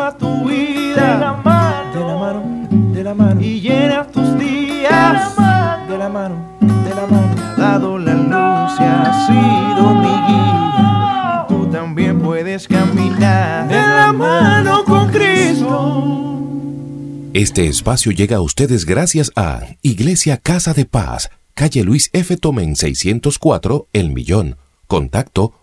transforma tu vida de la mano, y llena tus días de la mano. Me ha dado la luz y ha sido mi guía. Tú también puedes caminar de la mano con Cristo. Este espacio llega a ustedes gracias a Iglesia Casa de Paz, calle Luis F. Tomén 604, El Millón. Contacto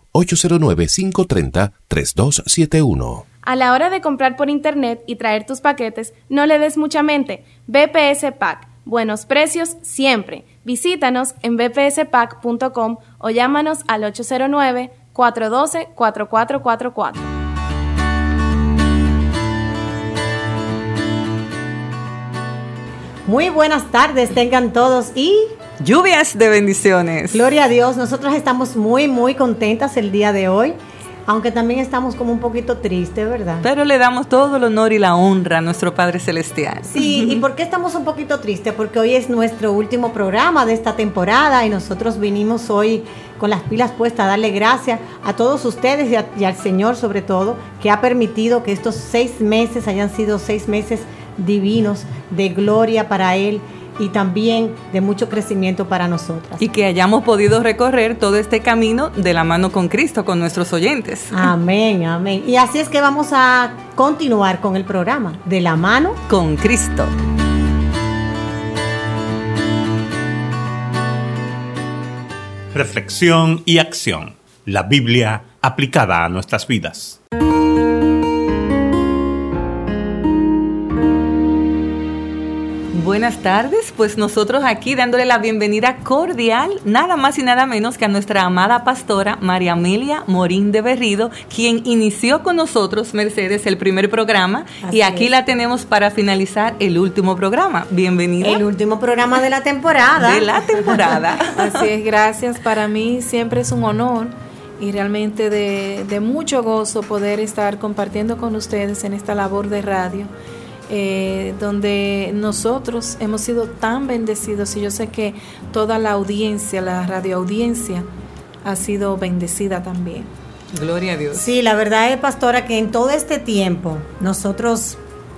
809-530-3271. A la hora de comprar por internet y traer tus paquetes, no le des mucha mente. BPS Pack. Buenos precios siempre. Visítanos en bpspack.com o llámanos al 809-412-4444. Muy buenas tardes tengan todos y lluvias de bendiciones. Gloria a Dios, nosotros estamos muy contentas el día de hoy, aunque también estamos como un poquito tristes, ¿verdad? Pero le damos todo el honor y la honra a nuestro Padre Celestial. Sí, ¿y por qué estamos un poquito tristes? Porque hoy es nuestro último programa de esta temporada y nosotros vinimos hoy con las pilas puestas a darle gracias a todos ustedes y al Señor sobre todo, que ha permitido que estos 6 meses hayan sido 6 meses divinos de gloria para Él y también de mucho crecimiento para nosotras. Y que hayamos podido recorrer todo este camino de la mano con Cristo, con nuestros oyentes. Amén, amén. Y así es que vamos a continuar con el programa, De la mano con Cristo. Reflexión y acción. La Biblia aplicada a nuestras vidas. Buenas tardes, pues nosotros aquí dándole la bienvenida cordial, nada más y nada menos que a nuestra amada pastora María Amelia Morín de Berrido, quien inició con nosotros, Mercedes, el primer programa. Así y aquí es. La tenemos para finalizar el último programa. Bienvenida. El último programa de la temporada. De la temporada. Así es, gracias. Para mí siempre es un honor y realmente de mucho gozo poder estar compartiendo con ustedes en esta labor de radio. Donde nosotros hemos sido tan bendecidos y yo sé que toda la audiencia, la radioaudiencia ha sido bendecida también. Gloria a Dios. Sí, la verdad es, pastora, que en todo este tiempo nosotros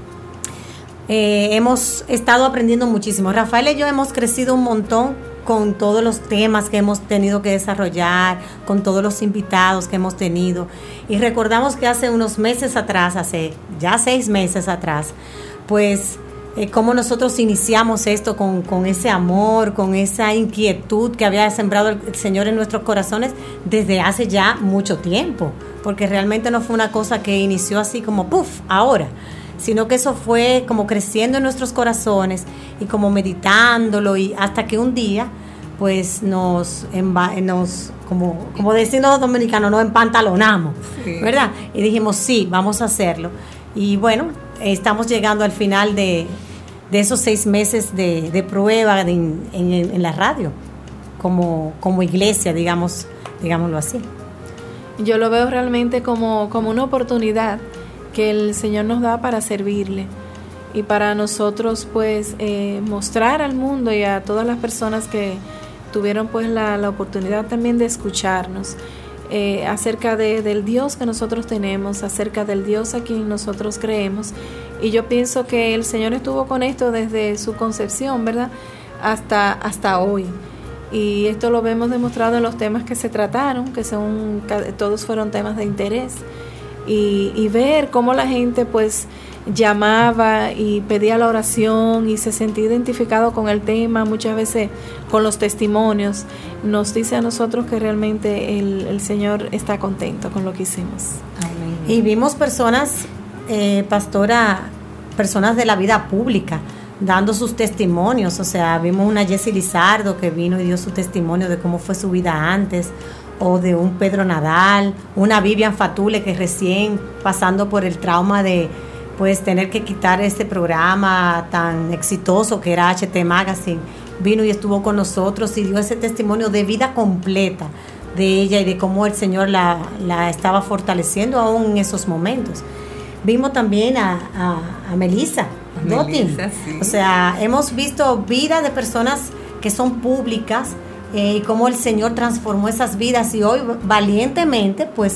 hemos estado aprendiendo muchísimo. Rafael y yo hemos crecido un montón con todos los temas que hemos tenido que desarrollar, con todos los invitados que hemos tenido. Y recordamos que hace unos meses atrás, hace ya 6 meses atrás, pues cómo nosotros iniciamos esto con ese amor, con esa inquietud que había sembrado el Señor en nuestros corazones desde hace ya mucho tiempo, porque realmente no fue una cosa que inició así como ¡puf! Ahora, sino que eso fue como creciendo en nuestros corazones y como meditándolo, y hasta que un día pues nos como decimos los dominicanos, nos empantalonamos, sí, ¿verdad? Y dijimos sí, vamos a hacerlo. Y bueno, estamos llegando al final de esos 6 meses de prueba en la radio como iglesia, digámoslo así. Yo lo veo realmente como una oportunidad que el Señor nos da para servirle y para nosotros pues mostrar al mundo y a todas las personas que tuvieron pues la oportunidad también de escucharnos acerca del Dios que nosotros tenemos, acerca del Dios a quien nosotros creemos. Y yo pienso que el Señor estuvo con esto desde su concepción, ¿verdad? Hasta hoy. Y esto lo vemos demostrado en los temas que se trataron, que todos fueron temas de interés. Y ver cómo la gente pues llamaba y pedía la oración y se sentía identificado con el tema, muchas veces con los testimonios, nos dice a nosotros que realmente el Señor está contento con lo que hicimos. Amén. Y vimos personas, pastora, personas de la vida pública dando sus testimonios. O sea, vimos una Jessie Lizardo que vino y dio su testimonio de cómo fue su vida antes, o de un Pedro Nadal, una Vivian Fatule que recién pasando por el trauma de pues tener que quitar este programa tan exitoso que era HT Magazine, vino y estuvo con nosotros y dio ese testimonio de vida completa de ella y de cómo el Señor la estaba fortaleciendo aún en esos momentos. Vimos también a Melissa Dotin. Sí. O sea, hemos visto vidas de personas que son públicas y cómo el Señor transformó esas vidas, y hoy valientemente pues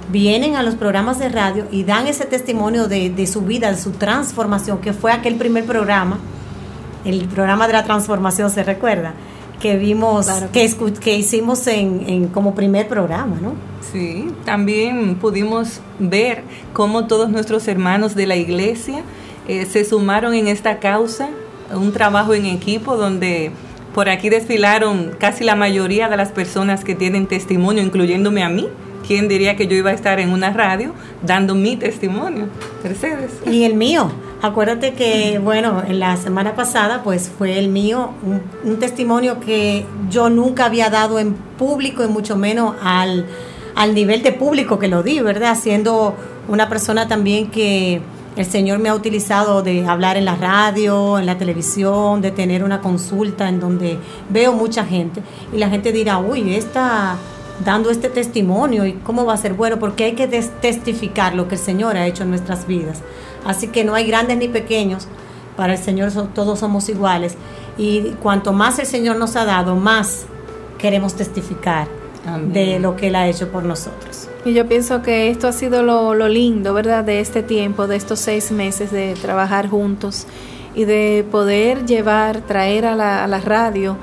vienen a los programas de radio y dan ese testimonio de su vida, de su transformación, que fue aquel primer programa, el programa de la transformación, ¿se recuerda? Que vimos, claro, que hicimos en como primer programa, ¿no? Sí, también pudimos ver cómo todos nuestros hermanos de la iglesia se sumaron en esta causa, un trabajo en equipo donde por aquí desfilaron casi la mayoría de las personas que tienen testimonio, incluyéndome a mí. ¿Quién diría que yo iba a estar en una radio dando mi testimonio? Mercedes. Y el mío. Acuérdate que, bueno, en la semana pasada, pues fue el mío, un testimonio que yo nunca había dado en público y mucho menos al nivel de público que lo di, ¿verdad? Siendo una persona también que el Señor me ha utilizado de hablar en la radio, en la televisión, de tener una consulta en donde veo mucha gente. Y la gente dirá, uy, está dando este testimonio y cómo va a ser bueno, porque hay que testificar lo que el Señor ha hecho en nuestras vidas. Así que no hay grandes ni pequeños, para el Señor todos somos iguales, y cuanto más el Señor nos ha dado, más queremos testificar. Amén. De lo que Él ha hecho por nosotros. Y yo pienso que esto ha sido lo lindo, ¿verdad?, de este tiempo, de estos 6 meses de trabajar juntos y de poder traer a la radio,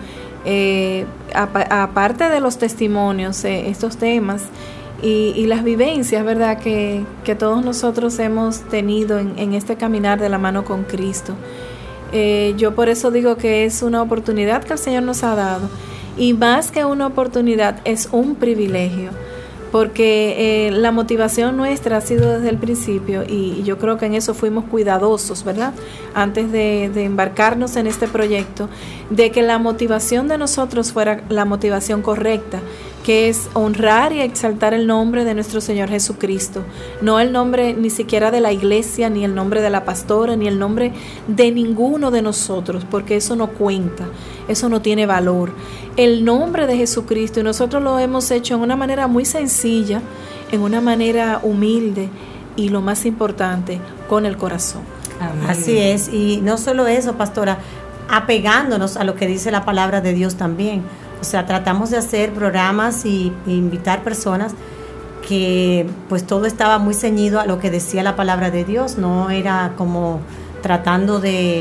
aparte de los testimonios, estos temas y las vivencias, ¿verdad?, que todos nosotros hemos tenido en este caminar de la mano con Cristo. Yo por eso digo que es una oportunidad que el Señor nos ha dado, y más que una oportunidad, es un privilegio, porque la motivación nuestra ha sido desde el principio, y yo creo que en eso fuimos cuidadosos, ¿verdad?, antes de embarcarnos en este proyecto, de que la motivación de nosotros fuera la motivación correcta, que es honrar y exaltar el nombre de nuestro Señor Jesucristo, no el nombre ni siquiera de la iglesia, ni el nombre de la pastora, ni el nombre de ninguno de nosotros, porque eso no cuenta, eso no tiene valor. El nombre de Jesucristo, y nosotros lo hemos hecho en una manera muy sencilla, en una manera humilde, y lo más importante, con el corazón. Amén. Así es, y no solo eso, pastora, apegándonos a lo que dice la palabra de Dios también. O sea, tratamos de hacer programas y invitar personas que pues todo estaba muy ceñido a lo que decía la palabra de Dios, no era como tratando de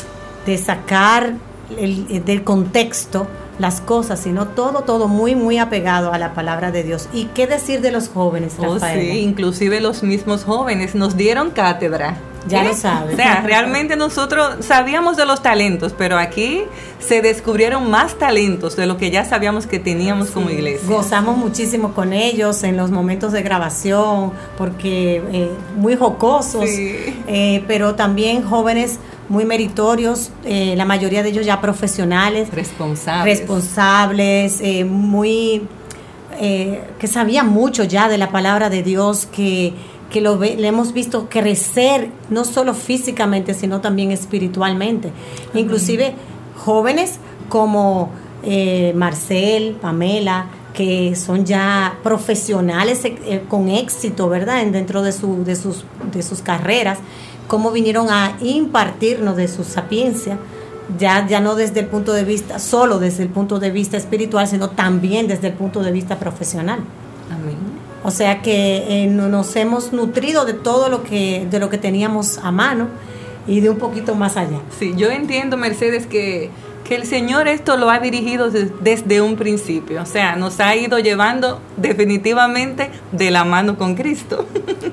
sacar del contexto las cosas, sino todo muy muy apegado a la palabra de Dios. ¿Y qué decir de los jóvenes, Rafael? Sí, inclusive los mismos jóvenes nos dieron cátedra. Ya lo sabes. O sea, realmente nosotros sabíamos de los talentos, pero aquí se descubrieron más talentos de lo que ya sabíamos que teníamos como iglesia. Gozamos muchísimo con ellos en los momentos de grabación, porque muy jocosos, sí. Pero también jóvenes muy meritorios, la mayoría de ellos ya profesionales, responsables, muy que sabían mucho ya de la palabra de Dios, que le hemos visto crecer no solo físicamente, sino también espiritualmente. Uh-huh. Inclusive jóvenes como Marcel, Pamela, que son ya profesionales con éxito, ¿verdad?, dentro de sus carreras, cómo vinieron a impartirnos de su sapiencia, ya no desde el punto de vista, solo desde el punto de vista espiritual, sino también desde el punto de vista profesional. Amén. O sea que nos hemos nutrido de todo lo que teníamos a mano y de un poquito más allá. Sí, yo entiendo, Mercedes, que el Señor esto lo ha dirigido desde un principio. O sea, nos ha ido llevando definitivamente de la mano con Cristo.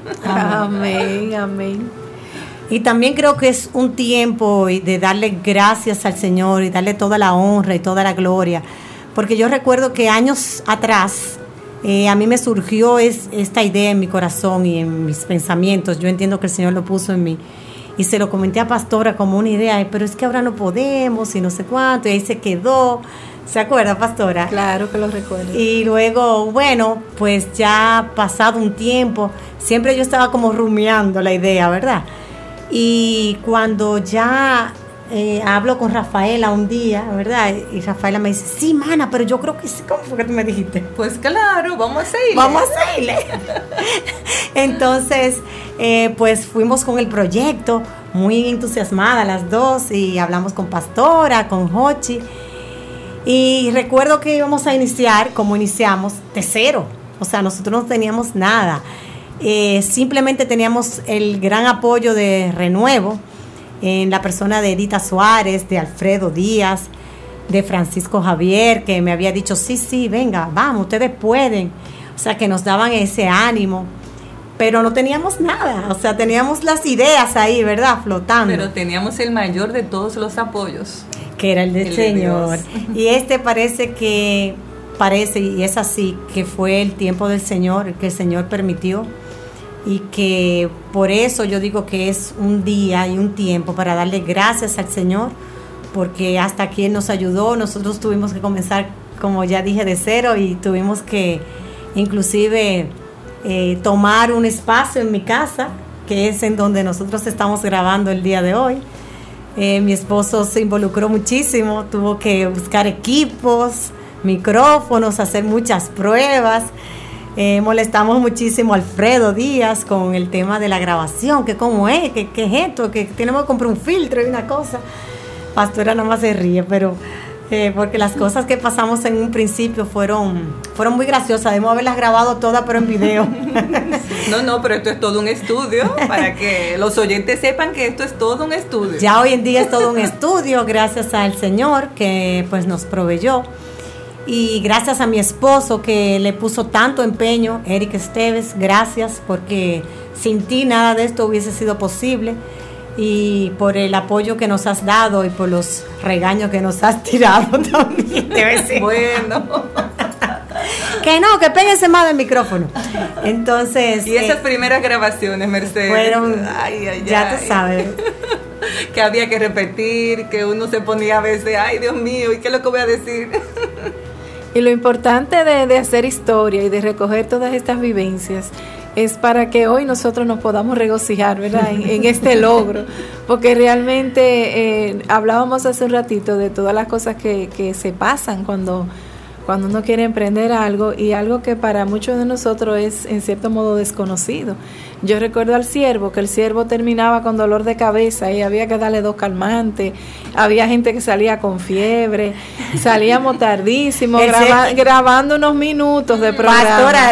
Amén, amén. Y también creo que es un tiempo de darle gracias al Señor y darle toda la honra y toda la gloria. Porque yo recuerdo que años atrás a mí me surgió esta idea en mi corazón y en mis pensamientos. Yo entiendo que el Señor lo puso en mí. Y se lo comenté a Pastora como una idea, pero es que ahora no podemos y no sé cuánto, y ahí se quedó. ¿Se acuerda, Pastora? Claro que lo recuerdo. Y luego, bueno, pues ya pasado un tiempo, siempre yo estaba como rumiando la idea, ¿verdad? Y cuando ya hablo con Rafaela un día, ¿verdad? Y Rafaela me dice, sí, mana, pero yo creo que sí. ¿Cómo fue que tú me dijiste? Pues claro, vamos a seguirle. Vamos a seguirle. Entonces, pues fuimos con el proyecto, muy entusiasmadas las dos, y hablamos con Pastora, con Jochi. Y recuerdo que íbamos a iniciar, como iniciamos, de cero. O sea, nosotros no teníamos nada. Simplemente teníamos el gran apoyo de Renuevo, en la persona de Edita Suárez, de Alfredo Díaz, de Francisco Javier, que me había dicho, sí, venga, vamos, ustedes pueden. O sea, que nos daban ese ánimo. Pero no teníamos nada, o sea, teníamos las ideas ahí, ¿verdad? Flotando. Pero teníamos el mayor de todos los apoyos, que era el del Señor. Y parece, y es así, que fue el tiempo del Señor, el que el Señor permitió. Y que por eso yo digo que es un día y un tiempo para darle gracias al Señor, porque hasta aquí Él nos ayudó. Nosotros tuvimos que comenzar, como ya dije, de cero, y tuvimos que inclusive tomar un espacio en mi casa, que es en donde nosotros estamos grabando el día de hoy. Mi esposo se involucró muchísimo, tuvo que buscar equipos, micrófonos, hacer muchas pruebas. Molestamos muchísimo a Alfredo Díaz con el tema de la grabación, que cómo es, que es esto, que tenemos que comprar un filtro y una cosa. Pastora nada más se ríe, pero porque las cosas que pasamos en un principio fueron muy graciosas. Debemos haberlas grabado todas, pero en video. No, pero esto es todo un estudio, para que los oyentes sepan que esto es todo un estudio. Ya hoy en día es todo un estudio, gracias al Señor que pues nos proveyó. Y gracias a mi esposo que le puso tanto empeño, Eric Esteves, gracias, porque sin ti nada de esto hubiese sido posible. Y por el apoyo que nos has dado y por los regaños que nos has tirado también. Bueno. Que péguense más del micrófono. Entonces. Y esas primeras grabaciones, Mercedes. Fueron, ya tú sabes. Que había que repetir, que uno se ponía a veces, ay Dios mío, ¿y qué es lo que voy a decir? Y lo importante de hacer historia y de recoger todas estas vivencias es para que hoy nosotros nos podamos regocijar, ¿verdad? En este logro, porque realmente hablábamos hace un ratito de todas las cosas que se pasan cuando uno quiere emprender algo, y algo que para muchos de nosotros es en cierto modo desconocido. Yo recuerdo al siervo, que el siervo terminaba con dolor de cabeza y había que darle 2 calmantes, había gente que salía con fiebre, salíamos tardísimo, grabando unos minutos de programa. Pastora,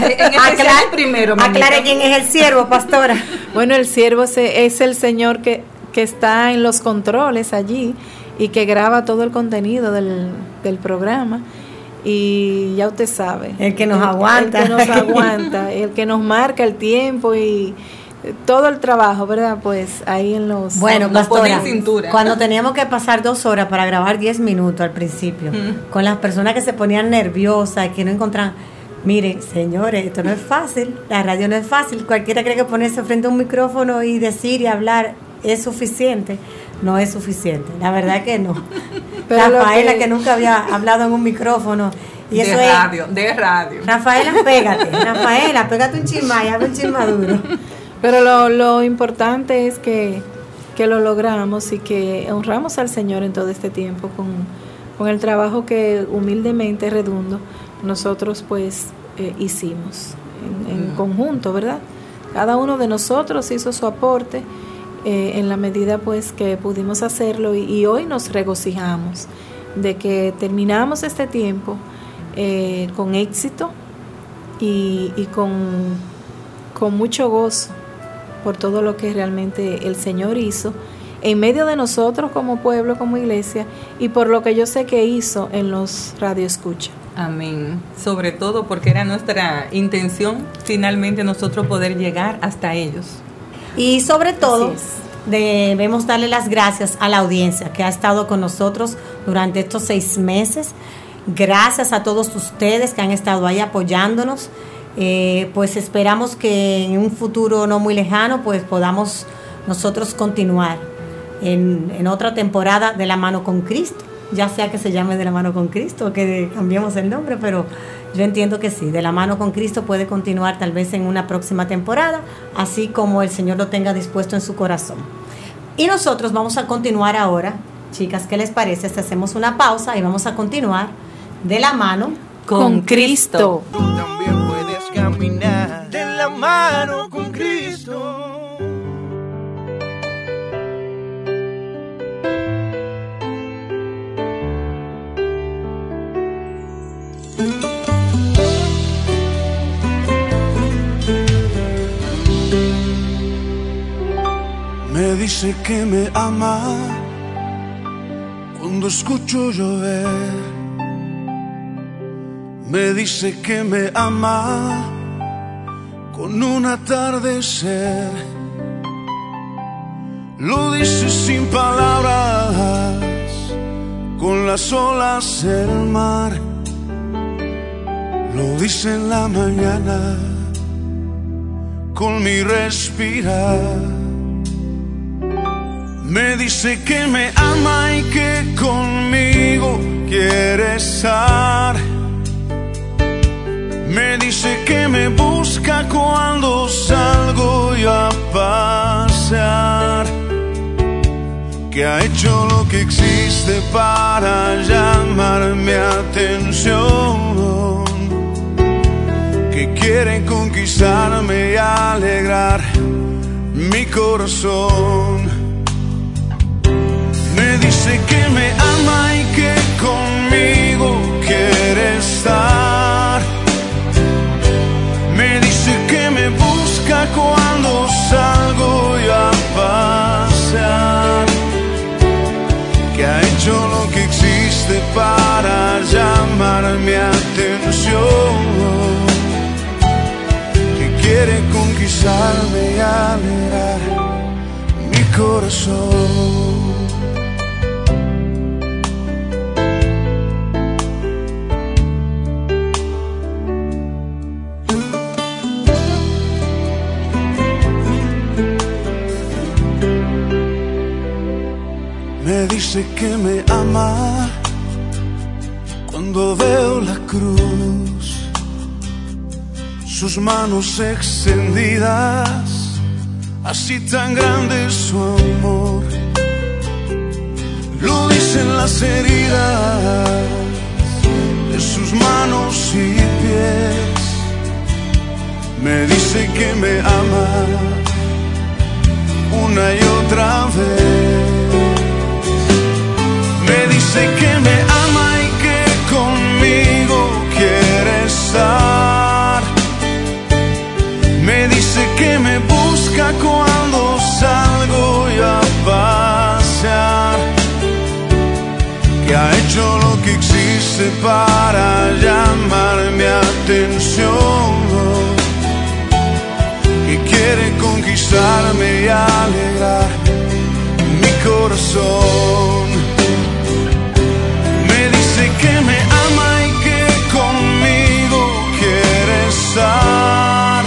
aclare quién es el siervo, pastora. Bueno, el siervo es el señor que está en los controles allí y que graba todo el contenido del programa. Y ya usted sabe, el que nos aguanta, el que nos marca el tiempo y todo el trabajo, ¿verdad? Pues ahí en los... Bueno, pastora, cuando teníamos que pasar 2 horas para grabar 10 minutos al principio, con las personas que se ponían nerviosas y que no encontraban... Mire, señores, esto no es fácil, la radio no es fácil. Cualquiera cree que ponerse frente a un micrófono y decir y hablar es suficiente. No es suficiente, la verdad que no. Pero Rafaela, que nunca había hablado en un micrófono. Y eso de radio. Rafaela, pégate un chismay, habla un chismaduro. Pero lo importante es que lo logramos y que honramos al Señor en todo este tiempo con el trabajo que humildemente, redundo, nosotros pues hicimos en conjunto, ¿verdad? Cada uno de nosotros hizo su aporte en la medida pues que pudimos hacerlo, y hoy nos regocijamos de que terminamos este tiempo con éxito y con mucho gozo por todo lo que realmente el Señor hizo en medio de nosotros como pueblo, como iglesia, y por lo que yo sé que hizo en los radioescuchas. Amén. Sobre todo porque era nuestra intención finalmente nosotros poder llegar hasta ellos. Y sobre todo debemos darle las gracias a la audiencia que ha estado con nosotros durante estos 6 meses. Gracias a todos ustedes que han estado ahí apoyándonos. Pues esperamos que en un futuro no muy lejano pues podamos nosotros continuar en otra temporada de La Mano con Cristo, ya sea que se llame De la Mano con Cristo o que cambiemos el nombre, pero yo entiendo que sí, De la Mano con Cristo puede continuar tal vez en una próxima temporada, así como el Señor lo tenga dispuesto en su corazón. Y nosotros vamos a continuar ahora, chicas, ¿qué les parece? Si hacemos una pausa y vamos a continuar De la Mano con Cristo. Tú también puedes caminar de la mano con Cristo. dice que me ama cuando escucho llover. Me dice que me ama con un atardecer. Lo dice sin palabras, con las olas del mar. Lo dice en la mañana, con mi respirar. Me dice que me ama y que conmigo quiere estar. Me dice que me busca cuando salgo yo a pasear. Que ha hecho lo que existe para llamar mi atención. Que quiere conquistarme y alegrar mi corazón. Me dice que me ama y que conmigo quiere estar. Me dice que me busca cuando salgo yo a pasear. Que ha hecho lo que existe para llamar mi atención. Que quiere conquistarme y alegrar mi corazón. Me dice que me ama cuando veo la cruz, sus manos extendidas, así tan grande es su amor. Lo dicen las heridas de sus manos y pies. Me dice que me ama una y otra vez. Me dice que me ama y que conmigo quiere estar. Me dice que me busca cuando salgo yo a pasear. Que ha hecho lo que existe para llamar mi atención. Que quiere conquistarme y alegrar mi corazón. Que me ama y que conmigo quiere estar.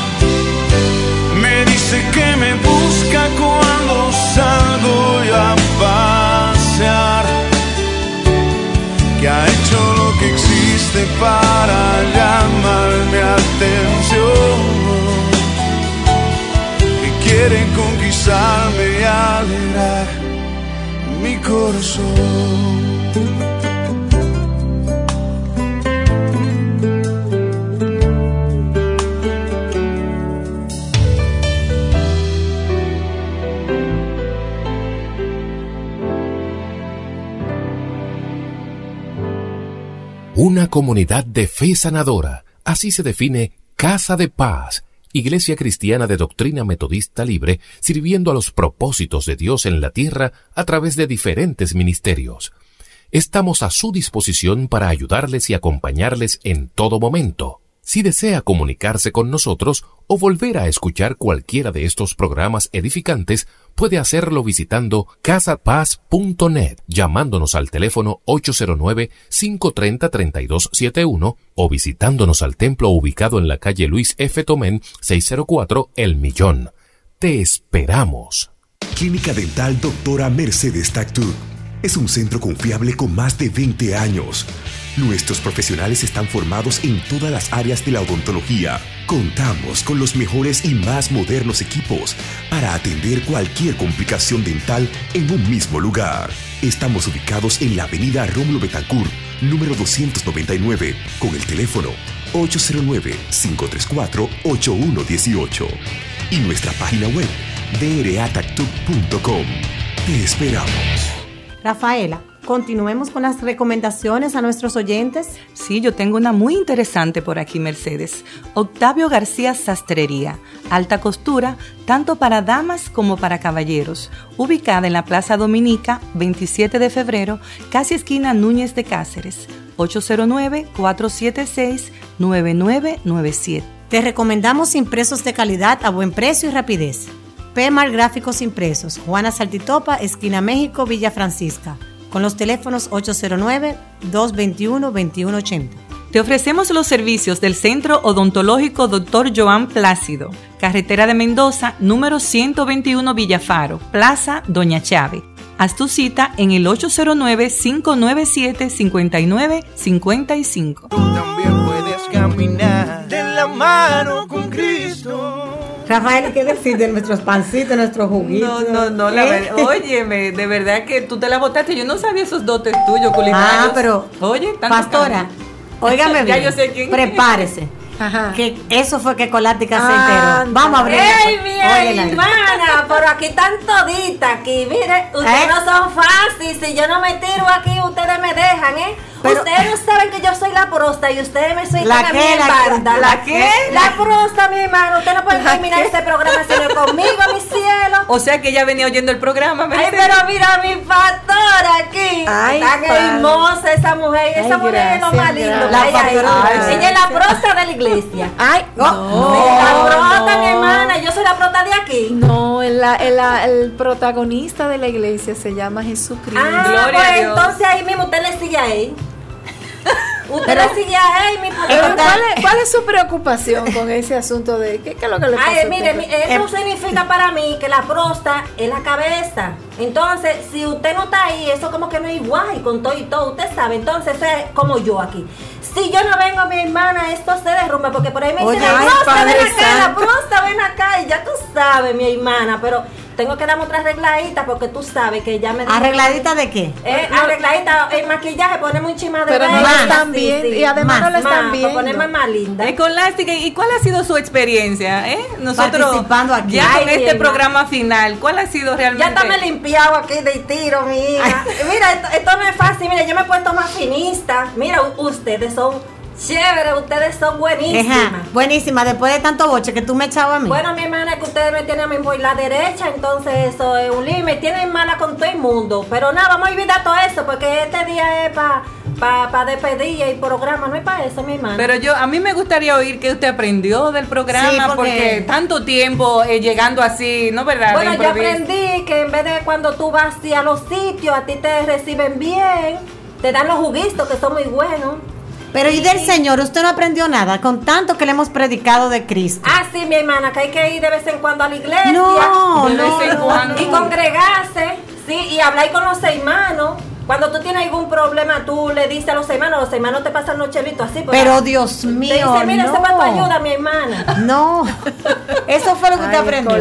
Me dice que me busca cuando salgo yo a pasear. Que ha hecho lo que existe para llamar mi atención. Que quiere conquistarme y alegrar mi corazón. Una comunidad de fe sanadora, así se define Casa de Paz, Iglesia Cristiana de Doctrina Metodista Libre, sirviendo a los propósitos de Dios en la tierra a través de diferentes ministerios. Estamos a su disposición para ayudarles y acompañarles en todo momento. Si desea comunicarse con nosotros o volver a escuchar cualquiera de estos programas edificantes, puede hacerlo visitando casapaz.net, llamándonos al teléfono 809-530-3271 o visitándonos al templo ubicado en la calle Luis F. Tomén, 604, El Millón. Te esperamos. Clínica Dental Doctora Mercedes Tactur es un centro confiable con más de 20 años. Nuestros profesionales están formados en todas las áreas de la odontología. Contamos con los mejores y más modernos equipos para atender cualquier complicación dental en un mismo lugar. Estamos ubicados en la avenida Rómulo Betancourt, número 299, con el teléfono 809-534-8118 y nuestra página web dratactur.com. Te esperamos. Rafaela, continuemos con las recomendaciones a nuestros oyentes. Sí, yo tengo una muy interesante por aquí, Mercedes. Octavio García Sastrería, alta costura, tanto para damas como para caballeros. Ubicada en la Plaza Dominica, 27 de febrero, casi esquina Núñez de Cáceres. 809-476-9997. Te recomendamos impresos de calidad a buen precio y rapidez. P-Mar Gráficos Impresos, Juana Saltitopa, esquina México, Villa Francisca, con los teléfonos 809-221-2180. Te ofrecemos los servicios del Centro Odontológico Dr. Joan Plácido, carretera de Mendoza, número 121 Villafaro, Plaza Doña Chávez. Haz tu cita en el 809-597-5955. Tú también puedes caminar de la mano con Cristo. Rafael, ¿qué decir de nuestros pancitos, nuestros juguitos? No, la verdad, óyeme, de verdad que tú te la botaste. Yo no sabía esos dotes tuyos culinarios. Pero, oye, pastora, óigame bien, ya yo sé quién prepárese. Ajá. Que eso fue que Colástica se enteró. Vamos a abrir. ¡Ey, mi hermana! Pero aquí están toditas. Aquí, mire, ustedes no son fáciles. Si yo no me tiro aquí, ustedes me dejan, ¿eh? Pero, ustedes no saben que yo soy la prosta y ustedes me sueltan a mí en banda. ¿La qué? La prosta, mi hermano. Usted no puede terminar este programa sino conmigo, mi cielo. O sea que ella venía oyendo el programa. Ay, pero mira mi pastora aquí. Ay, tan hermosa esa mujer. Esa mujer es lo más lindo. Ella es la prosta de la iglesia. Ay, no. La prota, mi hermana. Yo soy la prota de aquí. No, el protagonista de la iglesia se llama Jesucristo. Gloria a Dios. Entonces ahí mismo usted le sigue a él. Usted le sigue a él, mi ¿Cuál es su preocupación con ese asunto de qué es lo que le pasa? Mire, eso significa para mí que la prosta es la cabeza. Entonces, si usted no está ahí, eso como que no es igual con todo y todo. Usted sabe, entonces es como yo aquí. Si yo no vengo, mi hermana, esto se derrumba, porque por ahí me dicen, la prosta, ven acá, la prosta, ven acá, y ya tú sabes, mi hermana, pero tengo que darme otra arregladita porque tú sabes que ya me... ¿Arregladita de qué? Arregladita, el maquillaje, ponemos un chima de... Pero no la están bien, y además no la están bien. Para ponerme más linda. Escolástica, ¿y cuál ha sido su experiencia? Nosotros, participando aquí. Ya con este programa final, ¿cuál ha sido realmente? Ya está me limpiado aquí de tiro, mira. Mira, esto no es fácil, mira, yo me he puesto más finista. Mira, ustedes son... chévere, ustedes son buenísimas. Ajá, buenísima, después de tanto boche que tú me echabas a mí. Bueno, mi hermana, es que ustedes me tienen a mí por la derecha, entonces eso es un lío, me tienen mala con todo el mundo. Pero nada, vamos a olvidar todo eso, porque este día es para despedir el programa, no es para eso, mi hermana. Pero a mí me gustaría oír qué usted aprendió del programa, sí, porque tanto tiempo llegando así, ¿no, verdad? Bueno, yo aprendí que en vez de cuando tú vas a los sitios, a ti te reciben bien, te dan los juguitos que son muy buenos. Pero ¿y del Señor? ¿Usted no aprendió nada con tanto que le hemos predicado de Cristo? Ah, sí, mi hermana, que hay que ir de vez en cuando a la iglesia. No, de vez en cuando. Y congregarse, sí, y hablar con los hermanos. Cuando tú tienes algún problema, tú le dices a los hermanos te pasan los chelitos así. Pero Dios mío, te dice, mira, ese para tu ayuda, mi hermana. No, eso fue lo que usted aprendió.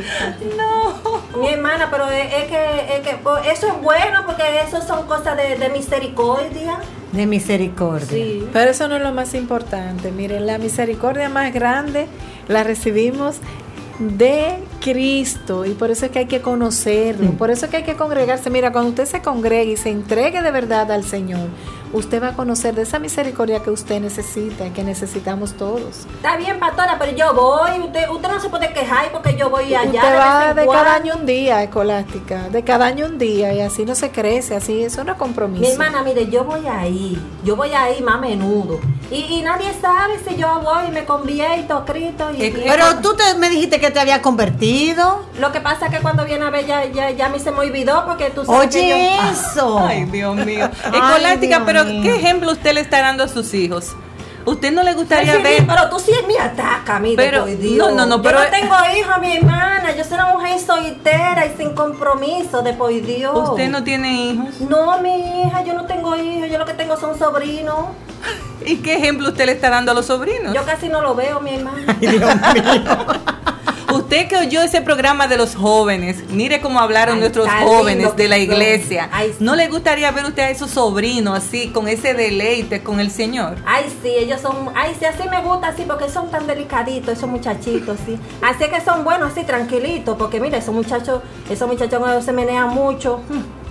No. Mi hermana, pero es que eso es bueno porque eso son cosas de misericordia. De misericordia. Sí, pero eso no es lo más importante. Miren, la misericordia más grande la recibimos de Cristo, y por eso es que hay que conocerlo, por eso es que hay que congregarse. Mira, cuando usted se congregue y se entregue de verdad al Señor, usted va a conocer de esa misericordia que usted necesita, que necesitamos todos. Está bien, pastora, pero yo voy, usted no se puede quejar porque yo voy allá. Usted va de cada año un día, Escolástica, de cada año un día, y así no se crece, así eso no es compromiso. Mi hermana, mire, yo voy ahí más a menudo, y nadie sabe si yo voy y me convierto a Cristo. Pero tú me dijiste que te había convertido. Lo que pasa es que cuando viene a ver ya a mí se me olvidó porque tú sabes. Oye, que eso. Ay, Dios mío. Escolástica, pero ¿qué ejemplo usted le está dando a sus hijos? ¿Usted no le gustaría ver? Pero tú sí me atacas a mí, pero Dios. No, pero yo no tengo hijos, mi hermana. Yo soy una mujer soltera y sin compromiso, de por Dios. ¿Usted no tiene hijos? No, mi hija, yo no tengo hijos. Yo lo que tengo son sobrinos. ¿Y qué ejemplo usted le está dando a los sobrinos? Yo casi no lo veo, mi hermana. Ay, Dios mío. Usted que oyó ese programa de los jóvenes, mire cómo hablaron nuestros jóvenes de la iglesia. ¿No le gustaría ver usted a esos sobrinos así, con ese deleite con el Señor? Ay, sí, ellos son, sí, así me gusta, así, porque son tan delicaditos, esos muchachitos, sí. Así que son buenos, así, tranquilitos, porque mira, esos muchachos se menean mucho.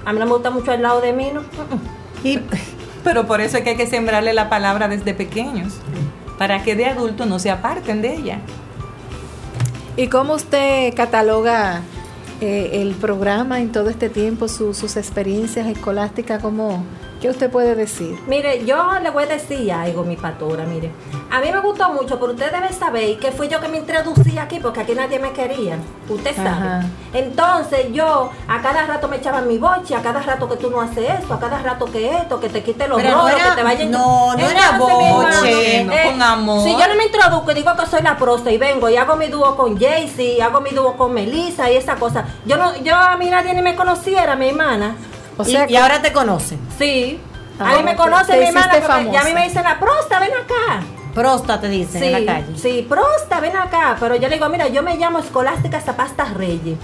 A mí no me gusta mucho al lado de mí, ¿no? Pero por eso es que hay que sembrarle la palabra desde pequeños, para que de adultos no se aparten de ella. ¿Y cómo usted cataloga el programa en todo este tiempo, sus experiencias escolásticas? ¿Qué usted puede decir? Mire, yo le voy a decir algo, mi pastora, mire. A mí me gustó mucho, pero usted debe saber que fui yo que me introducí aquí, porque aquí nadie me quería. Usted sabe. Ajá. Entonces yo, a cada rato me echaban mi boche, a cada rato que tú no haces esto, a cada rato que esto, que te quite los rolos, que te vayan... No era boche, no, con amor. Si yo no me introduzco y digo que soy la prosta y vengo y hago mi dúo con Jaycee, hago mi dúo con Melissa y esa cosa. Yo a mí nadie ni me conociera, mi hermana. O sea, y ahora te conocen. Sí. A mí me conoce mi hermana, porque ya a mí me dicen la prosta, ven acá. Prosta te dicen en la calle. Sí, prosta, ven acá. Pero yo le digo, mira, yo me llamo Escolástica Zapasta Reyes.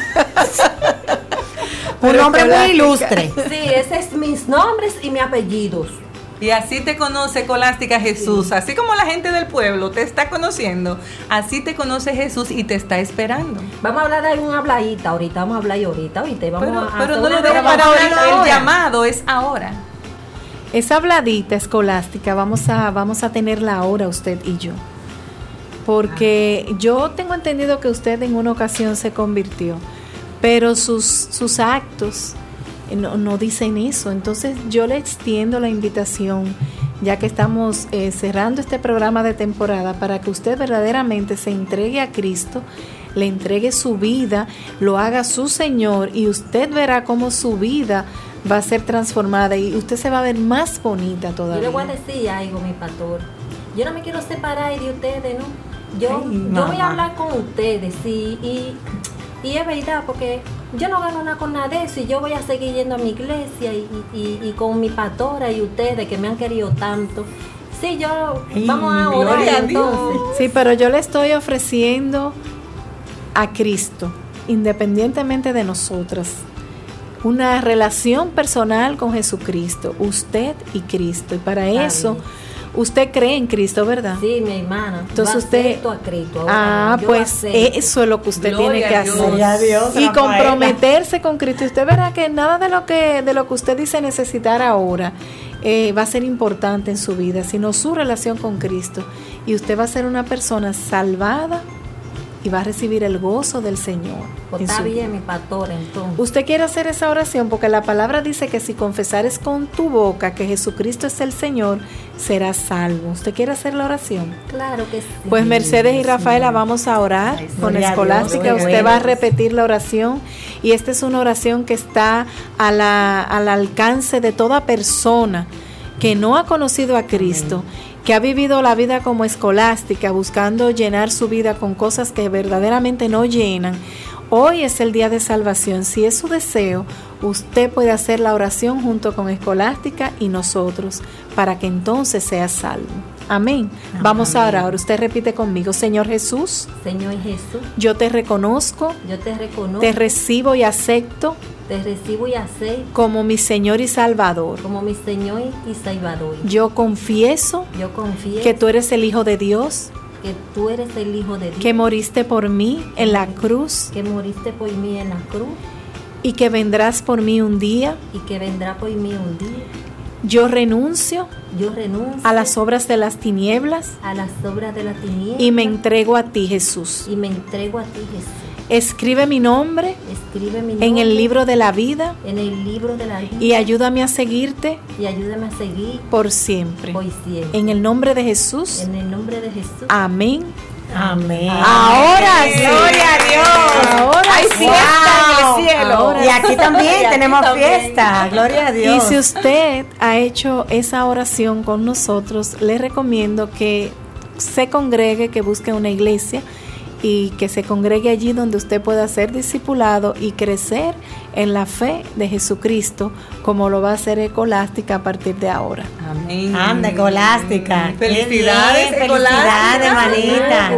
Un nombre muy ilustre. Sí, ese es mis nombres y mis apellidos. Y así te conoce Escolástica Jesús, así como la gente del pueblo te está conociendo, así te conoce Jesús y te está esperando. Vamos a hablar de un habladita ahorita, vamos a hablar ahorita, ¿oíste? Pero no lo dejes para ahorita, el llamado es ahora. Esa habladita escolástica vamos a tenerla ahora usted y yo, porque yo tengo entendido que usted en una ocasión se convirtió, pero sus actos no dicen eso. Entonces yo le extiendo la invitación, ya que estamos cerrando este programa de temporada, para que usted verdaderamente se entregue a Cristo, le entregue su vida, lo haga su Señor, y usted verá cómo su vida va a ser transformada y usted se va a ver más bonita todavía. Yo le voy a decir algo, mi pastor. Yo no me quiero separar de ustedes, ¿no? Yo voy a hablar con ustedes, sí, y es verdad, porque yo no gano nada con nada de eso, y yo voy a seguir yendo a mi iglesia y con mi pastora y ustedes que me han querido tanto. Sí, vamos a orar entonces. Sí, pero yo le estoy ofreciendo a Cristo, independientemente de nosotras, una relación personal con Jesucristo, usted y Cristo. Y para eso, usted cree en Cristo, ¿verdad? Sí, mi hermana. Entonces usted... a Cristo ahora. Pues eso es lo que usted tiene que hacer. Gloria a Dios, y Rafaela. Comprometerse con Cristo. Y usted verá que nada de lo que usted dice necesitar ahora va a ser importante en su vida, sino su relación con Cristo. Y usted va a ser una persona salvada y va a recibir el gozo del Señor. Pues está bien, mi pastor, entonces. Usted quiere hacer esa oración porque la palabra dice que si confesares con tu boca que Jesucristo es el Señor, serás salvo. ¿Usted quiere hacer la oración? Claro que sí. Pues Mercedes y Rafaela vamos a orar con Escolástica. Usted va a repetir la oración, y esta es una oración que está al alcance de toda persona que no ha conocido a Cristo, que ha vivido la vida como escolástica, buscando llenar su vida con cosas que verdaderamente no llenan. Hoy es el día de salvación. Si es su deseo, usted puede hacer la oración junto con Escolástica y nosotros, para que entonces sea salvo. Amén. Vamos a orar. Usted repite conmigo. Señor Jesús. Señor Jesús. Yo te reconozco. Yo te reconozco. Te recibo y acepto. Te recibo y acepto como mi Señor y Salvador. Como mi Señor y Salvador. Yo confieso que tú eres el Hijo de Dios. Que tú eres el Hijo de Dios. Que moriste por mí en la cruz. Que moriste por mí en la cruz. Y que vendrás por mí un día. Y que vendrá por mí un día. Yo renuncio a las obras de las tinieblas. A las obras de las tinieblas. Y me entrego a ti, Jesús. Y me entrego a ti, Jesús. Escribe mi nombre en el libro de la vida. En el libro de la vida. Y ayúdame a seguirte. Y ayúdame a seguir por siempre. Por siempre. En el nombre de Jesús. En el nombre de Jesús. Amén. Amén. Ahora sí. Gloria a Dios. Ahora hay fiesta en el cielo. Ahora y aquí también tenemos fiesta. Gloria a Dios. Y si usted ha hecho esa oración con nosotros, le recomiendo que se congregue, que busque una iglesia y que se congregue allí donde usted pueda ser discipulado y crecer en la fe de Jesucristo, como lo va a hacer Escolástica a partir de ahora. Amén. Anda, Escolástica. Felicidades, felicidades, manita.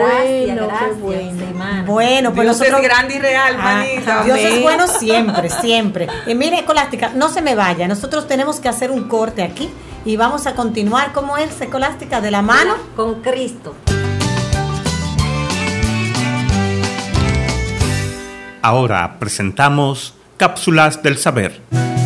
Gracias, Bueno, pues Dios nosotros... es grande y real, manita. Dios es bueno siempre, siempre. Y mire, Escolástica, no se me vaya. Nosotros tenemos que hacer un corte aquí y vamos a continuar. ¿Cómo es, Escolástica? De la mano con Cristo. Ahora presentamos Cápsulas del Saber.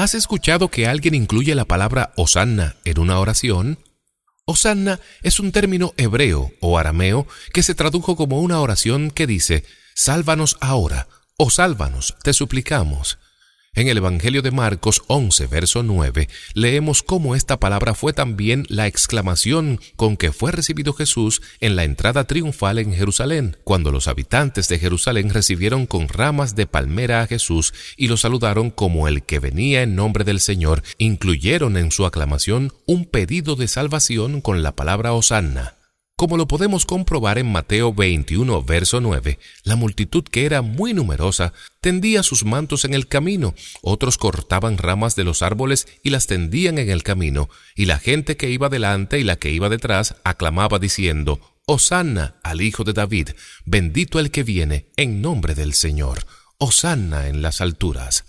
¿Has escuchado que alguien incluye la palabra Hosanna en una oración? Hosanna es un término hebreo o arameo que se tradujo como una oración que dice: sálvanos ahora, o sálvanos, te suplicamos. En el Evangelio de Marcos 11, verso 9, leemos cómo esta palabra fue también la exclamación con que fue recibido Jesús en la entrada triunfal en Jerusalén, cuando los habitantes de Jerusalén recibieron con ramas de palmera a Jesús y lo saludaron como el que venía en nombre del Señor. Incluyeron en su aclamación un pedido de salvación con la palabra Hosanna. Como lo podemos comprobar en Mateo 21, verso 9, la multitud, que era muy numerosa, tendía sus mantos en el camino, otros cortaban ramas de los árboles y las tendían en el camino, y la gente que iba delante y la que iba detrás aclamaba diciendo: Hosanna al Hijo de David, bendito el que viene en nombre del Señor, Hosanna en las alturas.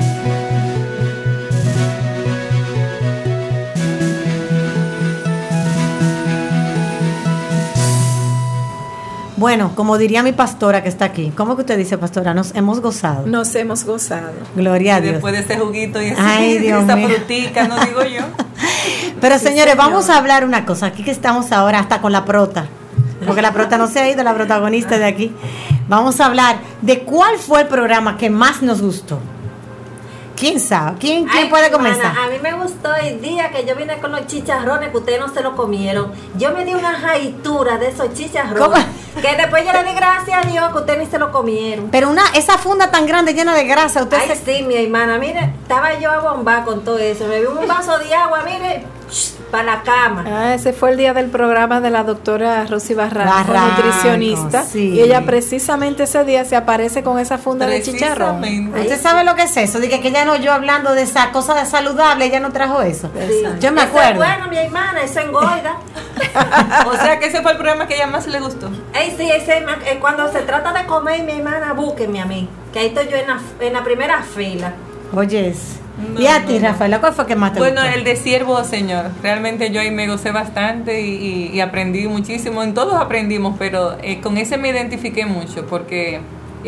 Bueno, como diría mi pastora que está aquí, ¿cómo que usted dice, pastora? Nos hemos gozado. Nos hemos gozado. Gloria a Dios. Después de este juguito y esa frutica, no digo yo. Pero señores, vamos a hablar una cosa. Aquí que estamos ahora hasta con la prota, porque la prota no se ha ido, la protagonista de aquí. Vamos a hablar de cuál fue el programa que más nos gustó. ¿Quién sabe? ¿Quién puede comenzar? A mí me gustó el día que yo vine con los chicharrones que ustedes no se lo comieron. Yo me di una jaitura de esos chicharrones. ¿Cómo? Que después yo le di gracias a Dios que ustedes ni se lo comieron. Pero esa funda tan grande llena de grasa, usted sí, mi hermana, mire, estaba yo a bombar con todo eso. Me vi un vaso de agua, mire, para la cama. Ese fue el día del programa de la doctora Rosy Barranco, nutricionista. Sí. Y ella precisamente ese día se aparece con esa funda de chicharrón. ¿Usted sabe lo que es eso? Dije que ella no, yo hablando de esa cosa de saludable, ella no trajo eso. Sí. Yo me acuerdo. Bueno, mi hermana, eso engorda. O sea que ese fue el programa que a ella más le gustó. Sí, cuando se trata de comer, mi hermana, búsquenme a mí, que ahí estoy yo en la primera fila. Oyes. ¿Y a ti, Rafaela, cuál fue que más te gustó? Bueno, el de Siervo Señor. Realmente yo ahí me gocé bastante y aprendí muchísimo. En todos aprendimos, pero con ese me identifiqué mucho porque,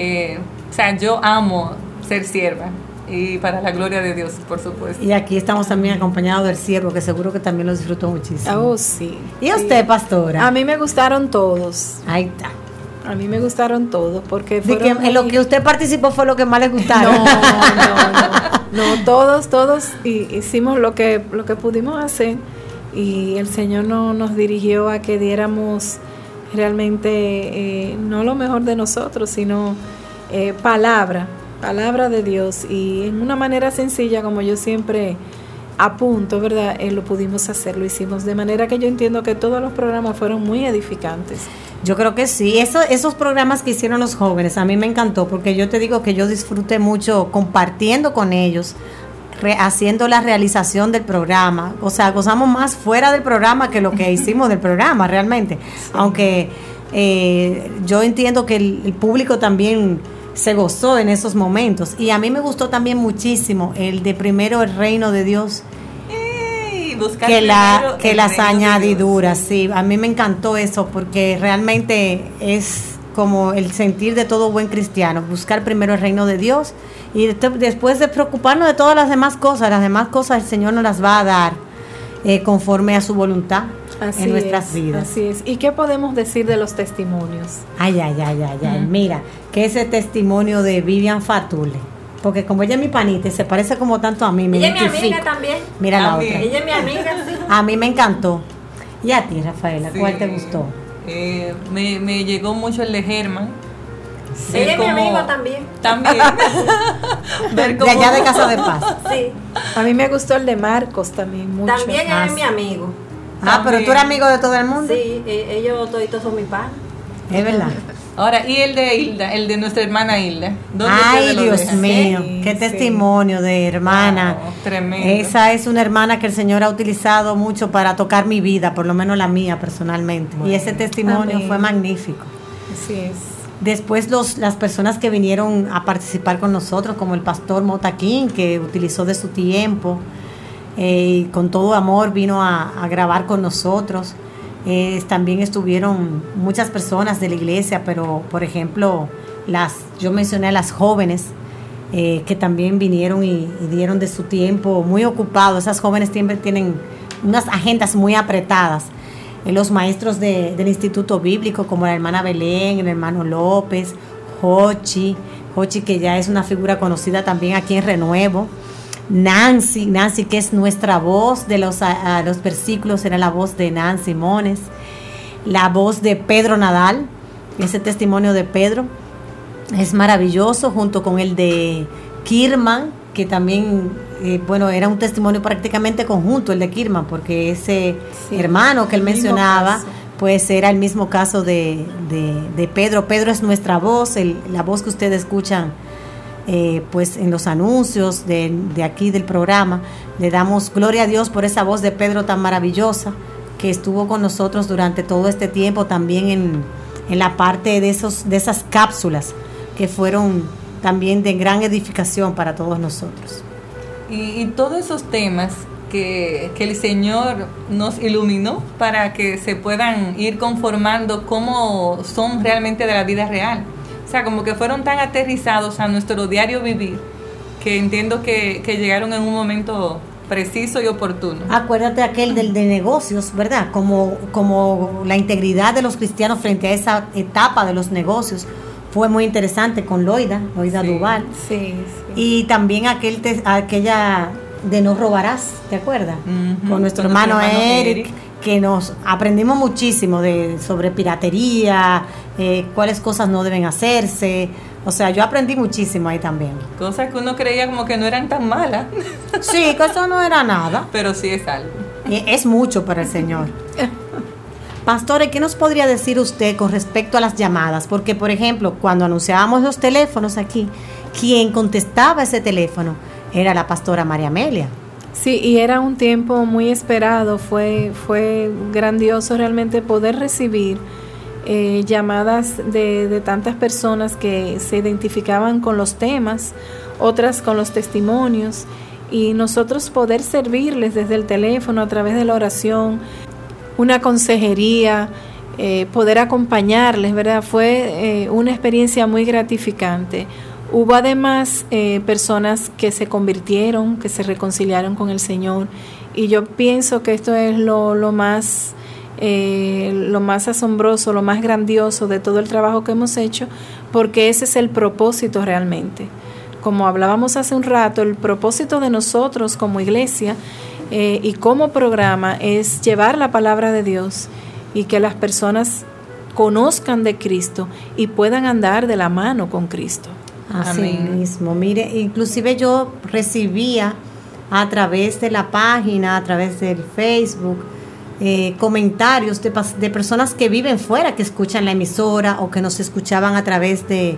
yo amo ser sierva. Y para la gloria de Dios, por supuesto. Y aquí estamos también acompañados del siervo, que seguro que también lo disfrutó muchísimo. Oh, sí. ¿Y usted, pastora? A mí me gustaron todos. Ahí está. A mí me gustaron todos, porque en lo que usted participó fue lo que más le gustaron. No, todos hicimos lo que pudimos hacer, y el Señor nos dirigió a que diéramos realmente no lo mejor de nosotros, sino palabra de Dios, y en una manera sencilla, como yo siempre apunto, ¿verdad? Lo pudimos hacer, lo hicimos, de manera que yo entiendo que todos los programas fueron muy edificantes. Yo creo que sí, esos programas que hicieron los jóvenes, a mí me encantó, porque yo te digo que yo disfruté mucho compartiendo con ellos, haciendo la realización del programa, o sea, gozamos más fuera del programa que lo que hicimos del programa realmente, sí. Aunque yo entiendo que el público también se gozó en esos momentos, y a mí me gustó también muchísimo el de primero el reino de Dios, que las añadiduras, sí, a mí me encantó eso, porque realmente es como el sentir de todo buen cristiano, buscar primero el reino de Dios, y después de preocuparnos de todas las demás cosas el Señor nos las va a dar conforme a su voluntad. Así en nuestras vidas. Así es. ¿Y qué podemos decir de los testimonios? Ay. Mira, que ese testimonio de Vivian Fatule, porque como ella es mi panita y se parece como tanto a mí, me identifico. Ella es mi amiga también. Mira la otra. Ella es mi amiga, sí. A mí me encantó. ¿Y a ti, Rafaela, cuál te gustó? Me llegó mucho el de Germán. Ella es mi amigo también. De allá de Casa de Paz. Sí. A mí me gustó el de Marcos también mucho. También es mi amigo. Pero tú eres amigo de todo el mundo. Sí, ellos toditos son mis padres. Es verdad. Ahora, y el de Hilda, el de nuestra hermana Hilda. Ay, Dios mío, qué testimonio de hermana. Tremendo. Esa es una hermana que el Señor ha utilizado mucho para tocar mi vida, por lo menos la mía personalmente. Bueno, y ese testimonio fue magnífico. Así es. Después las personas que vinieron a participar con nosotros, como el pastor Motaquín, que utilizó de su tiempo, y con todo amor vino a grabar con nosotros. También estuvieron muchas personas de la iglesia, pero por ejemplo yo mencioné a las jóvenes que también vinieron y dieron de su tiempo, muy ocupados. Esas jóvenes siempre tienen unas agendas muy apretadas. Los maestros del Instituto Bíblico, como la hermana Belén, el hermano López, Jochi, que ya es una figura conocida también aquí en Renuevo. Nancy, que es nuestra voz de los versículos, era la voz de Nancy Mones. La voz de Pedro Nadal, ese testimonio de Pedro es maravilloso, junto con el de Kirman, que también, era un testimonio prácticamente conjunto, el de Kirman, porque ese hermano que él mencionaba, pues era el mismo caso de Pedro. Pedro es nuestra voz, la voz que ustedes escuchan pues en los anuncios de aquí del programa. Le damos gloria a Dios por esa voz de Pedro tan maravillosa, que estuvo con nosotros durante todo este tiempo, también en la parte de esas cápsulas que fueron también de gran edificación para todos nosotros. Y todos esos temas que el Señor nos iluminó para que se puedan ir conformando cómo son realmente de la vida real. O sea, como que fueron tan aterrizados a nuestro diario vivir, que entiendo que llegaron en un momento preciso y oportuno. Acuérdate aquel de negocios, ¿verdad? Como la integridad de los cristianos frente a esa etapa de los negocios. Fue muy interesante con Loida Duval. Sí. Y también aquella de no robarás, ¿te acuerdas? Con nuestro hermano Eric, que nos aprendimos muchísimo sobre piratería, cuáles cosas no deben hacerse. O sea, yo aprendí muchísimo ahí también. Cosas que uno creía como que no eran tan malas. Sí, que eso no era nada. Pero sí es algo. Es mucho para el Señor. Pastor, ¿qué nos podría decir usted con respecto a las llamadas? Porque, por ejemplo, cuando anunciábamos los teléfonos aquí, quien contestaba ese teléfono era la pastora María Amelia. Sí, y era un tiempo muy esperado. Fue grandioso realmente poder recibir llamadas de tantas personas que se identificaban con los temas, otras con los testimonios, y nosotros poder servirles desde el teléfono a través de la oración, una consejería, poder acompañarles, ¿verdad? Fue una experiencia muy gratificante. Hubo además personas que se convirtieron, que se reconciliaron con el Señor, y yo pienso que esto es lo más asombroso, lo más grandioso de todo el trabajo que hemos hecho, porque ese es el propósito realmente. Como hablábamos hace un rato, el propósito de nosotros como iglesia y como programa es llevar la palabra de Dios y que las personas conozcan de Cristo y puedan andar de la mano con Cristo. Así mismo. Mire, inclusive yo recibía a través de la página, a través del Facebook, comentarios de personas que viven fuera, que escuchan la emisora o que nos escuchaban a través de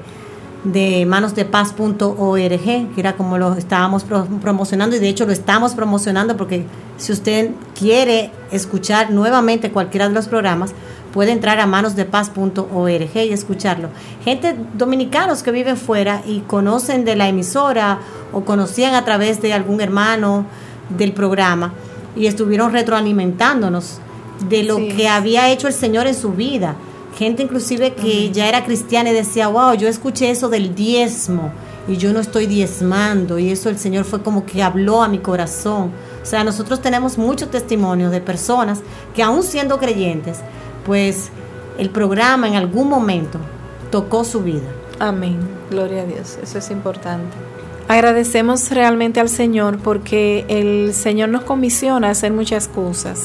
manosdepaz.org, que era como lo estábamos promocionando, y de hecho lo estamos promocionando, porque si usted quiere escuchar nuevamente cualquiera de los programas, puede entrar a manosdepaz.org y escucharlo. Gente dominicanos que viven fuera y conocen de la emisora o conocían a través de algún hermano del programa y estuvieron retroalimentándonos de lo que había hecho el Señor en su vida. Gente inclusive que ya era cristiana y decía, wow, yo escuché eso del diezmo y yo no estoy diezmando, y eso el Señor fue como que habló a mi corazón. O sea, nosotros tenemos muchos testimonios de personas que aún siendo creyentes, pues el programa en algún momento tocó su vida. Amén, gloria a Dios, eso es importante. Agradecemos realmente al Señor porque el Señor nos comisiona a hacer muchas cosas.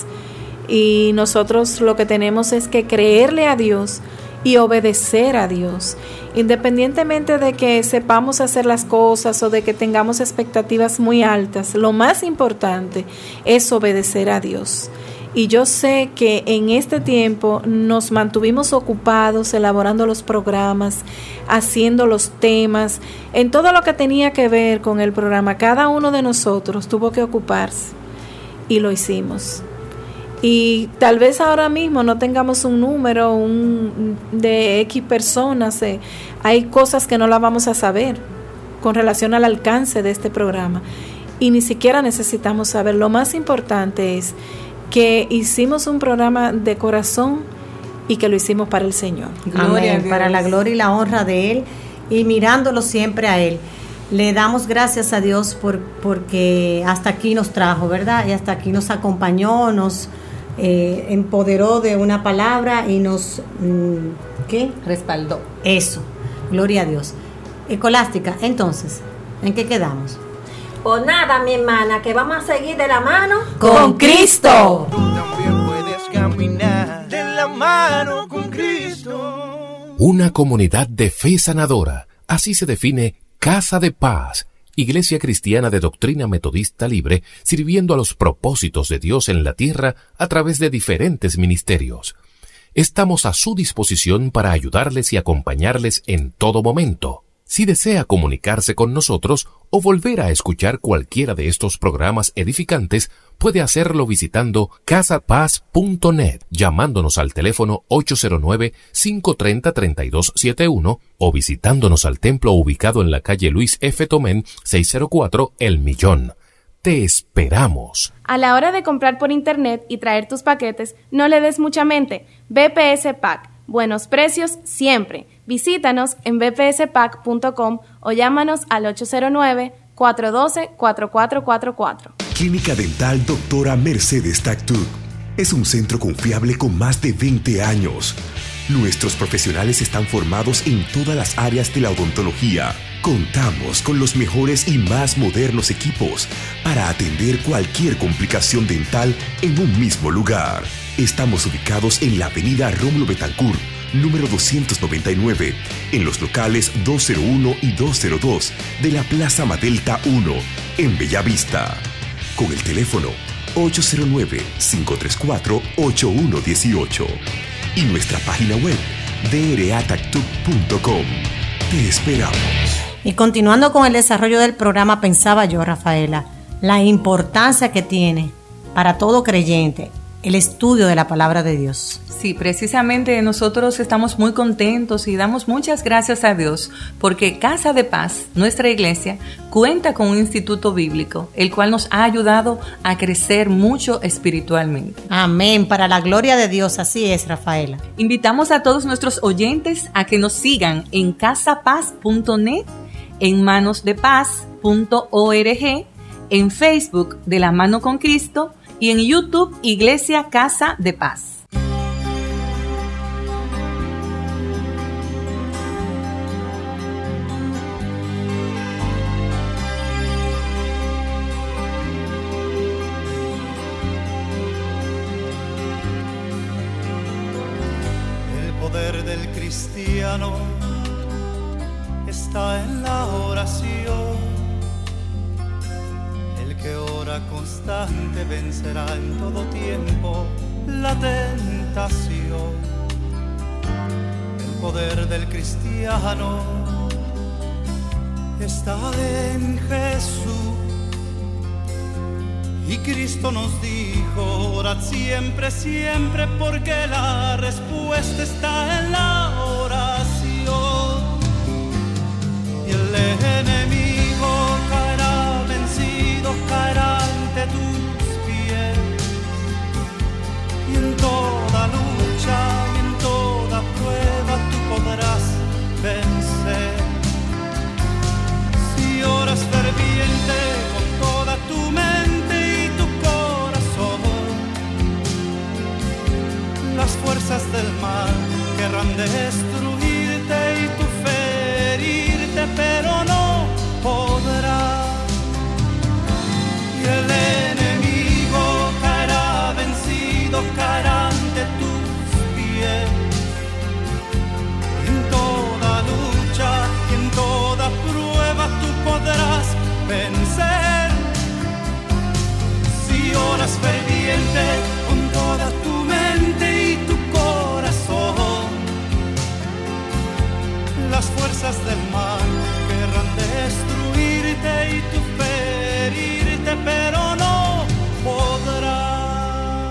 Y nosotros lo que tenemos es que creerle a Dios y obedecer a Dios, independientemente de que sepamos hacer las cosas o de que tengamos expectativas muy altas. Lo más importante es obedecer a Dios. Y yo sé que en este tiempo nos mantuvimos ocupados elaborando los programas, haciendo los temas, en todo lo que tenía que ver con el programa. Cada uno de nosotros tuvo que ocuparse y lo hicimos. Y tal vez ahora mismo no tengamos un número de X personas, hay cosas que no las vamos a saber con relación al alcance de este programa y ni siquiera necesitamos saber. Lo más importante es que hicimos un programa de corazón y que lo hicimos para el Señor. Amén, para la gloria y la honra de Él y mirándolo siempre a Él. Le damos gracias a Dios porque hasta aquí nos trajo, ¿verdad? Y hasta aquí nos acompañó, nos empoderó de una palabra y nos ¿qué? Respaldó. Eso, gloria a Dios. Escolástica, entonces, ¿en qué quedamos? Pues nada, mi hermana, que vamos a seguir de la mano con Cristo. Tú también puedes caminar de la mano con Cristo. Una comunidad de fe sanadora, así se define Casa de Paz, Iglesia Cristiana de Doctrina Metodista Libre, sirviendo a los propósitos de Dios en la tierra a través de diferentes ministerios. Estamos a su disposición para ayudarles y acompañarles en todo momento. Si desea comunicarse con nosotros o volver a escuchar cualquiera de estos programas edificantes, puede hacerlo visitando casapaz.net, llamándonos al teléfono 809-530-3271 o visitándonos al templo ubicado en la calle Luis F. Tomén, 604, El Millón. Te esperamos. A la hora de comprar por internet y traer tus paquetes, no le des mucha mente. BPS Pack. Buenos precios siempre. Visítanos en bpspack.com o llámanos al 809-412-4444. Clínica Dental Doctora Mercedes Tactuc es un centro confiable con más de 20 años. Nuestros profesionales están formados en todas las áreas de la odontología. Contamos con los mejores y más modernos equipos para atender cualquier complicación dental en un mismo lugar. Estamos ubicados en la avenida Rómulo Betancourt, número 299, en los locales 201 y 202 de la Plaza Madelta 1, en Bellavista. Con el teléfono 809-534-8118 y nuestra página web dratactuc.com. Te esperamos. Y continuando con el desarrollo del programa, pensaba yo, Rafaela, la importancia que tiene para todo creyente el estudio de la palabra de Dios. Sí, precisamente nosotros estamos muy contentos y damos muchas gracias a Dios porque Casa de Paz, nuestra iglesia, cuenta con un instituto bíblico, el cual nos ha ayudado a crecer mucho espiritualmente. Amén, para la gloria de Dios, así es, Rafaela. Invitamos a todos nuestros oyentes a que nos sigan en casapaz.net, en manosdepaz.org, en Facebook de la Mano con Cristo y en YouTube Iglesia Casa de Paz. El poder del cristiano está en la oración. El que ora constante vencerá en todo tiempo la tentación. El poder del cristiano está en Jesús. Y Cristo nos dijo, orad siempre, siempre, porque la respuesta está en la oración. Y el enemigo caerá vencido, caerá ante tus pies. Y en toda lucha y en toda prueba tú podrás vencer. Si oras ferviente con toda tu mente y tu corazón, las fuerzas del mal querrán destruirte y tú ferirte, pero no podrás. Y el enemigo caerá vencido, caerá ante tus pies. Y en toda lucha y en toda prueba tú podrás vencer. Si oras ferviente con toda tu mente y tu corazón, las fuerzas del mal querrán destruirte y tú ferirte, pero no podrás.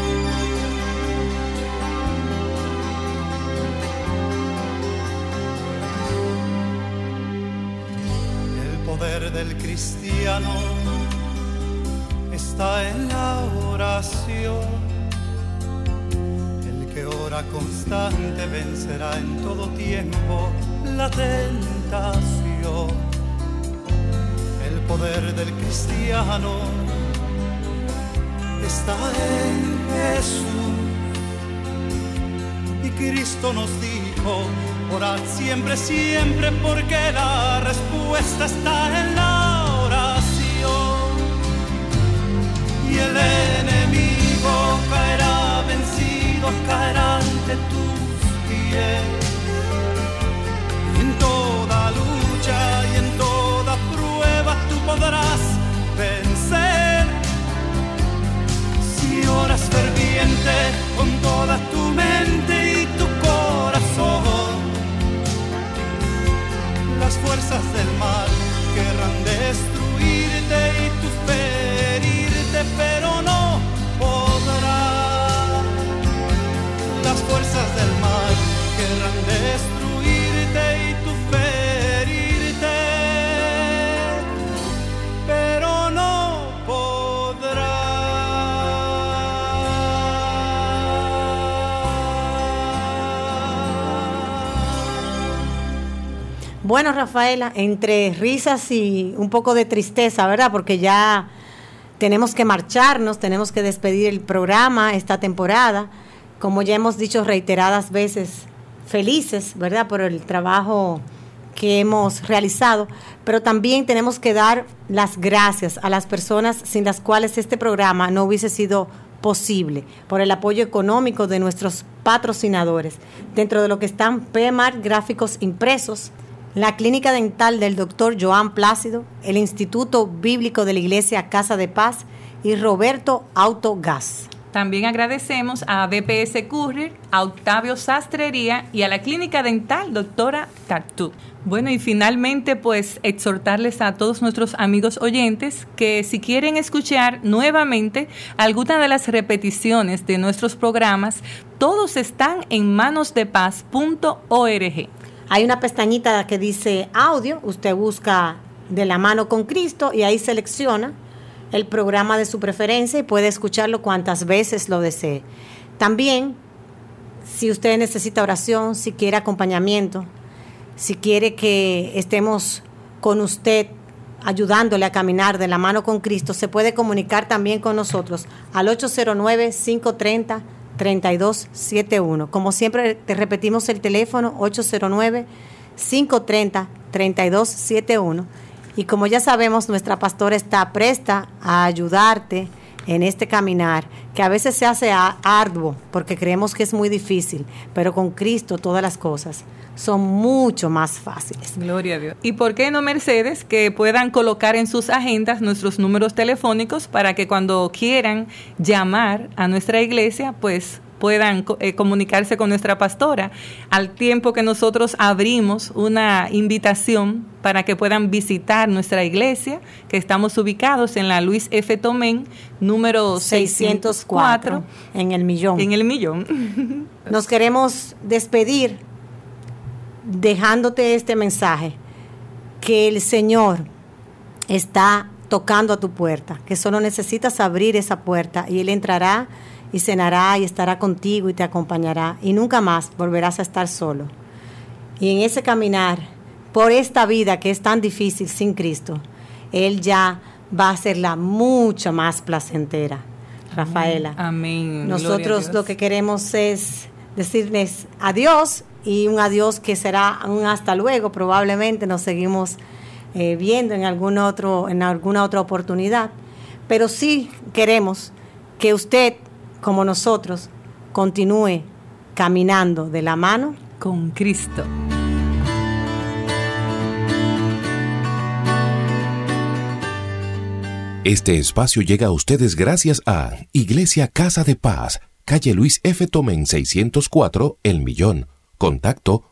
El poder del cristiano está en la oración. El que ora constante vencerá en todo tiempo la tentación. poder del cristiano está en Jesús. Y Cristo nos dijo, orad siempre, siempre, porque la respuesta está en la oración. Y el enemigo caerá vencido, caerá ante tus pies. Y en toda lucha y en toda prueba tú podrás vencer. Si oras ferviente con toda tu mente y tu corazón, las fuerzas del mal querrán destruirte y tú ferirte, pero no podrás. Las fuerzas del mal querrán destruirte y tú ferirte, pero no podrás. Bueno, Rafaela, entre risas y un poco de tristeza, ¿verdad? Porque ya tenemos que marcharnos, tenemos que despedir el programa esta temporada. Como ya hemos dicho reiteradas veces, felices, ¿verdad? Por el trabajo que hemos realizado, pero también tenemos que dar las gracias a las personas sin las cuales este programa no hubiese sido posible, por el apoyo económico de nuestros patrocinadores, dentro de lo que están PMAR Gráficos Impresos, la Clínica Dental del Dr. Joan Plácido, el Instituto Bíblico de la Iglesia Casa de Paz y Roberto Autogas. También agradecemos a BPS Courier, a Octavio Sastrería y a la Clínica Dental Doctora Tartú. Bueno, y finalmente, pues, exhortarles a todos nuestros amigos oyentes que si quieren escuchar nuevamente alguna de las repeticiones de nuestros programas, todos están en manosdepaz.org. Hay una pestañita que dice audio, usted busca De la Mano con Cristo y ahí selecciona el programa de su preferencia y puede escucharlo cuantas veces lo desee. También, si usted necesita oración, si quiere acompañamiento, si quiere que estemos con usted ayudándole a caminar de la mano con Cristo, se puede comunicar también con nosotros al 809-530-3271. Como siempre, te repetimos el teléfono 809-530-3271. Y como ya sabemos, nuestra pastora está presta a ayudarte en este caminar, que a veces se hace arduo, porque creemos que es muy difícil, pero con Cristo todas las cosas son mucho más fáciles. Gloria a Dios. ¿Y por qué no, Mercedes, que puedan colocar en sus agendas nuestros números telefónicos para que cuando quieran llamar a nuestra iglesia, pues puedan comunicarse con nuestra pastora, al tiempo que nosotros abrimos una invitación para que puedan visitar nuestra iglesia, que estamos ubicados en la Luis F. Tomén, número 604, en El Millón. En El Millón. Nos queremos despedir dejándote este mensaje, que el Señor está tocando a tu puerta, que solo necesitas abrir esa puerta y Él entrará y cenará y estará contigo y te acompañará y nunca más volverás a estar solo. Y en ese caminar por esta vida que es tan difícil sin Cristo, Él ya va a hacerla mucho más placentera. Rafaela, amén. Nosotros lo que queremos es decirles adiós, y un adiós que será un hasta luego. Probablemente nos seguimos viendo en alguna otra oportunidad, pero sí queremos que usted, como nosotros, continúe caminando de la mano con Cristo. Este espacio llega a ustedes gracias a Iglesia Casa de Paz, calle Luis F. Tomén 604, El Millón. Contacto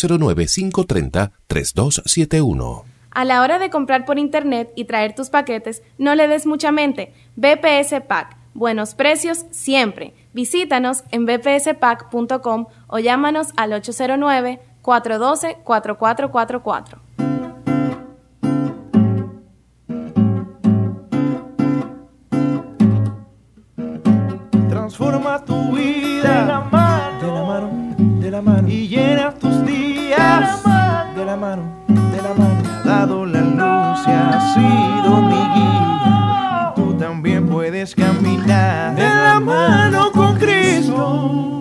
809-530-3271. A la hora de comprar por internet y traer tus paquetes, no le des mucha mente. BPS Pack. Buenos precios siempre. Visítanos en bpspack.com o llámanos al 809-412-4444. Transforma tu vida de la mano y llena tus días de la mano. Me ha dado la luz y ha sido puedes caminar de la mano con Cristo.